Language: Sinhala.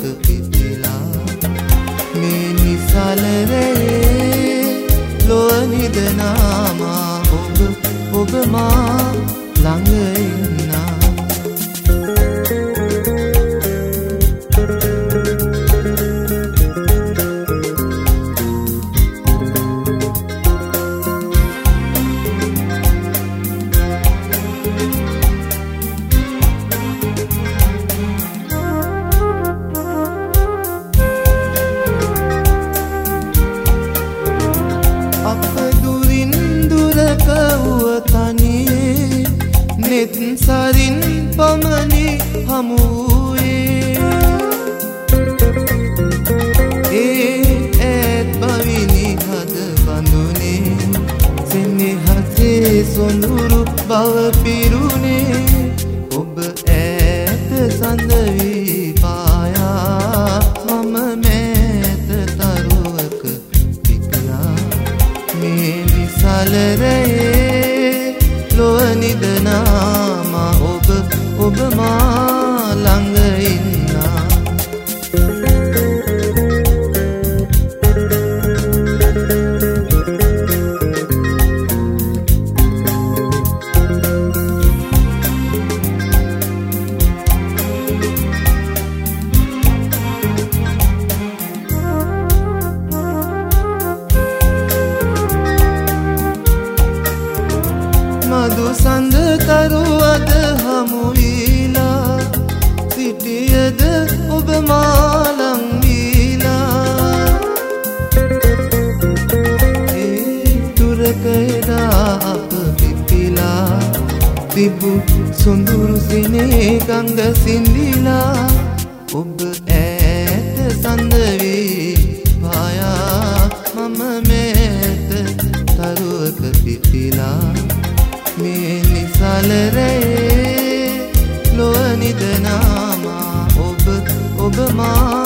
පිපිලා මේ නිසලරේ ලොව නිදනාමා ඔබ මා ළඟ ඉන්නා නෙත් සරින් පමණි හමුවේ ඈත් බවිනි හද බඳුනේ සෙනෙහසේ සොඳුරු බව පිරුණේ ඔබ ඈත සඳ වී පායා මම මෑත තරුවක පිපිලා මේ විසලරේ ලොව නිදනාමා ඔබ මා ළඟ ඉන්නා මధు සඳ තරුවද හමුවීලා සිටියද ඔබ මාලං වීලා ඒ දුරක එදා අප පිපිලා තිබු සොඳුරු සිනේ ගංග සිඳිලා ඔබ ඈත සඳ වී පායා මම මෑත තරුවක පිපිලා මේ නිසලරේ ලොව නිදනාමා ඔබ මා